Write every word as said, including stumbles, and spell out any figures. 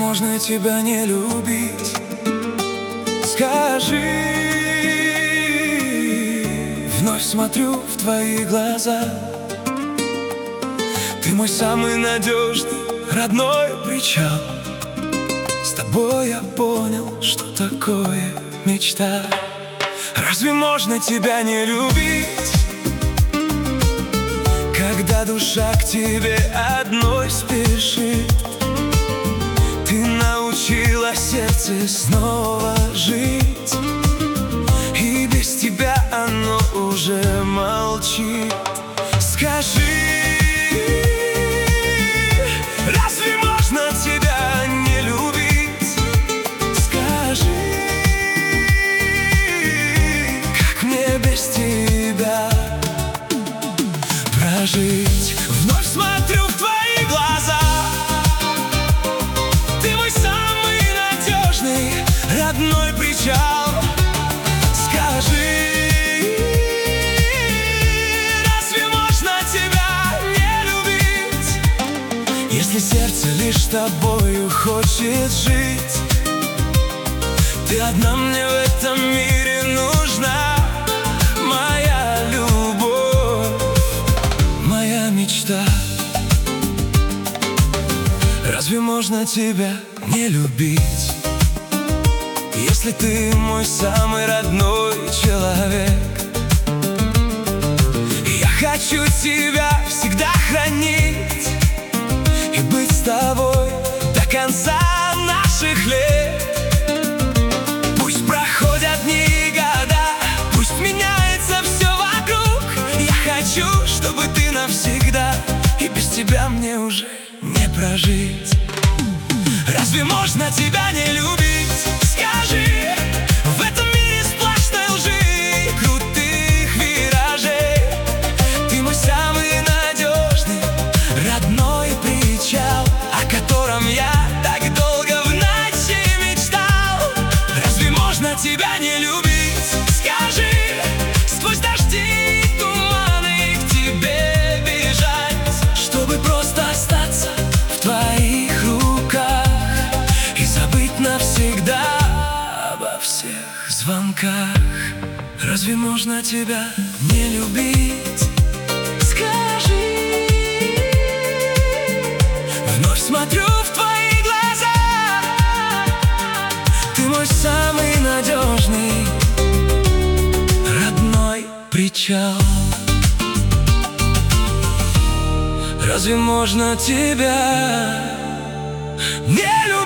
можно тебя не любить? Скажи. Вновь смотрю в твои глаза. Ты мой самый надежный, родной причал. С тобой я понял, что такое мечта. Разве можно тебя не любить, когда душа к тебе одной спешит? Ты научила сердце снова жить, и без тебя оно уже молчит. Скажи, разве можно тебя не любить? Скажи, как мне без тебя прожить? Вновь смотрю в твои глаза. Ты мой самый надежный, родной причал. Скажи, разве можно тебя не любить, если сердце лишь тобою хочет жить? Ты одна мне в этом мире нужна, моя любовь, моя мечта. Разве можно тебя не любить, если ты мой самый родной человек? Я хочу тебя всегда хранить и быть с тобой до конца наших лет. Пусть проходят дни и года, пусть меняется все вокруг. Я хочу, чтобы ты навсегда, и без тебя мне уже не прожить. Разве можно тебя не любить? Скажи, в этом мире сплошной лжи и крутых виражей. Ты мой самый надежный, родной причал, о котором я так долго в ночи мечтал. Разве можно тебя не любить? Скажи, сквозь дожди и туманы к тебе бежать, чтобы просто остаться в твоих руках и забыть навсегда обо всех звонках. Разве можно тебя не любить? Скажи. Вновь смотрю в твои глаза. Ты мой самый надежный, родной причал. Разве можно тебя не любить?